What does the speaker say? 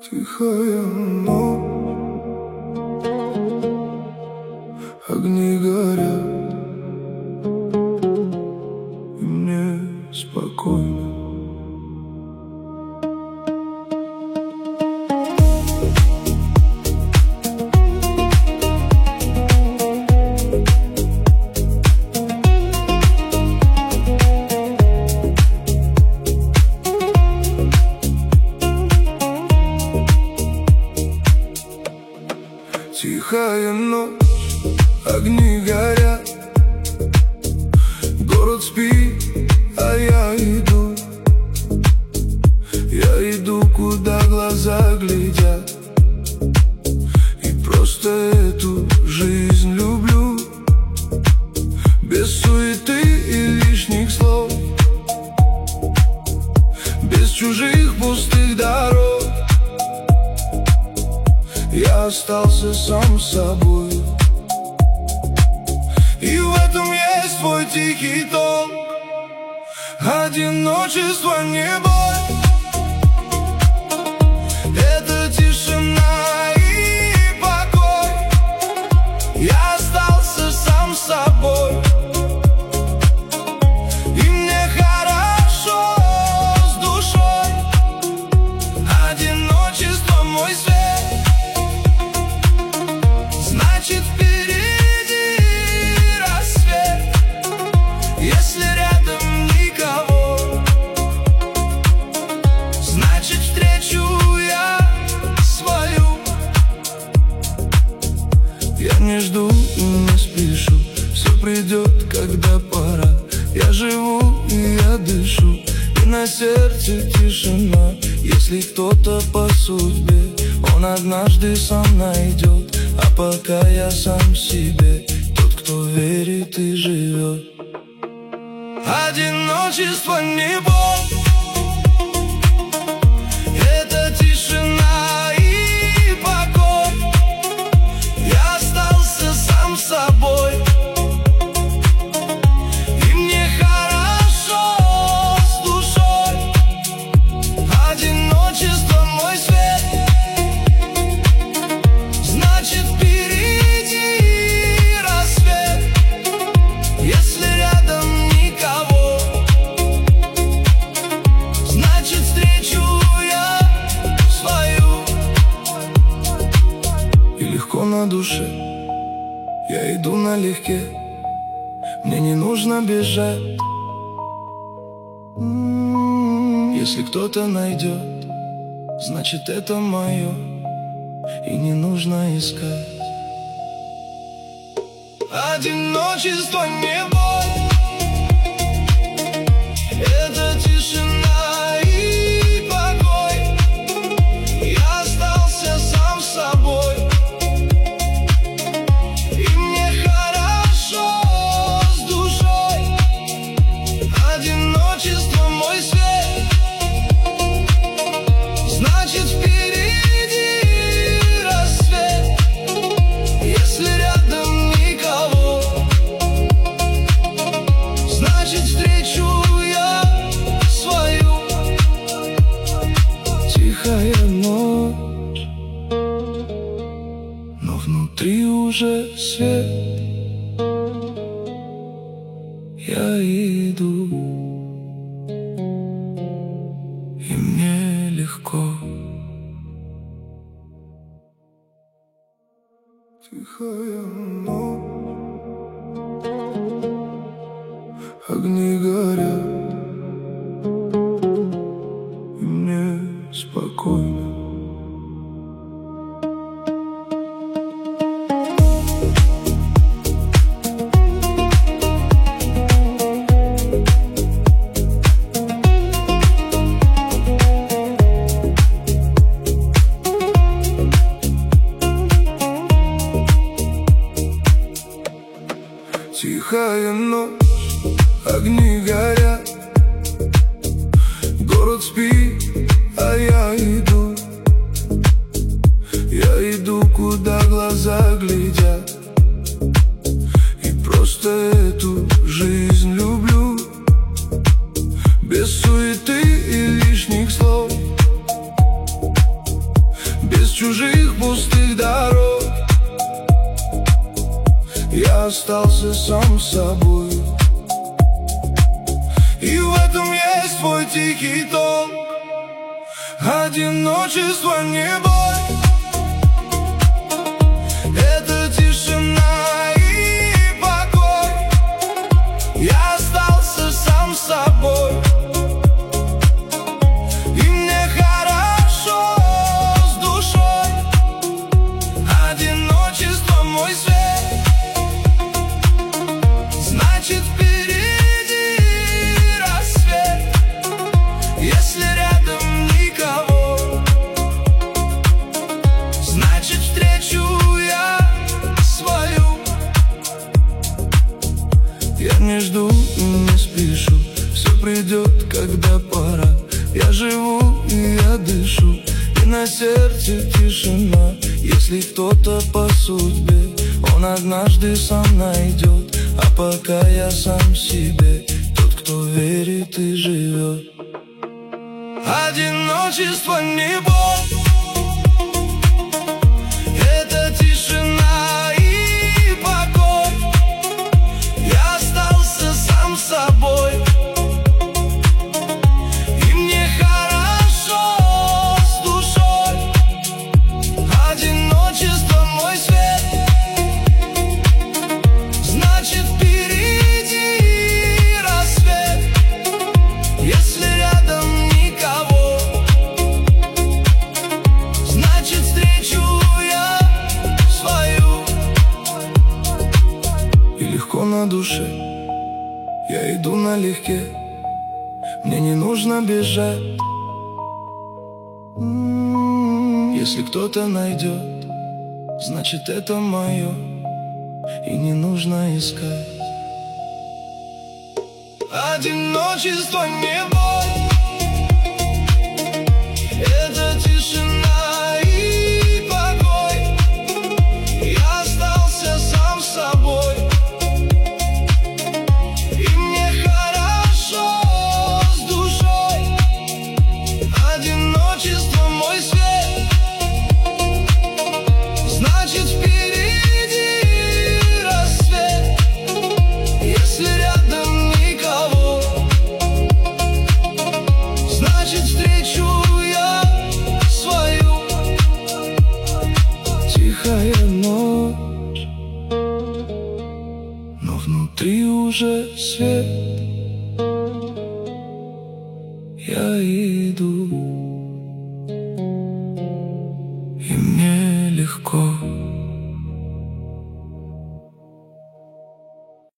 Тихая ночь, огни горят, и мне спокойно. Тихая ночь, огни горят, город спит, а я иду, куда глаза глядят. И просто эту жизнь люблю, без суеты и лишних слов, без чужих пустых дорог. Я остался сам собой, и в этом есть твой тихий тон. Одиночество не боль, это тишина и покой. Я остался сам собой, и мне хорошо с душой. Одиночество мой свет, значит впереди рассвет. Если рядом никого, значит встречу я свою. Я не жду и не спешу, все придет, когда пора. Я живу и я дышу, и на сердце тишина. Если кто-то по судьбе, он однажды сам найдет. А пока я сам себе, тот, кто верит и живет. Одиночество не боль, это тишина и покой. Я остался сам собой, и мне хорошо с душой. Одиночество мой свет, значит впереди рассвет. Если рядом никого, значит встречу я свою. И легко на душе, я иду налегке, мне не нужно бежать. Если кто-то найдет, значит это мое, и не нужно искать. Одиночество не боль, это тишина и покой. Я остался сам собой, и мне хорошо с душой. Одиночество мой свет, значит впереди рассвет. Если рядом никого, значит встречу я свою. Тихая ночь, но внутри уже свет. Я иду, и мне легко. Тихая ночь, огни горят, и мне спокойно. Тихая ночь, огни горят, город спит, а я иду, куда глаза глядят. И просто эту жизнь люблю, без суеты и лишних слов, я остался сам собой. И в этом есть твой тихий тон. Одиночество не боль, это тишина и покой. Я остался сам собой, и мне хорошо с душой. Одиночество мой свет, значит впереди рассвет. Если рядом никого, значит встречу я свою. Я не жду и не спешу, все придет, когда пора. Я живу и я дышу, и на сердце тишина. Если кто-то по судьбе, он однажды сам найдет. А пока я сам себе, тот, кто верит и живет. Одиночество не боль, это тишина и покой. Я остался сам собой, и мне хорошо с душой. Одиночество мой свет, значит впереди рассвет. Если рядом никого, значит встречу я свою. И легко на душе, я иду налегке, мне не нужно бежать. Если кто-то найдет, значит это мое, и не нужно искать. Одиночество не боль, это тишина и покой. Я остался сам собой, и мне хорошо с душой. Одиночество мой свет, значит впереди рассвет. Если рядом никого, значит встречу я свою. Тихая ночь, но внутри уже свет. Я иду, и мне легко.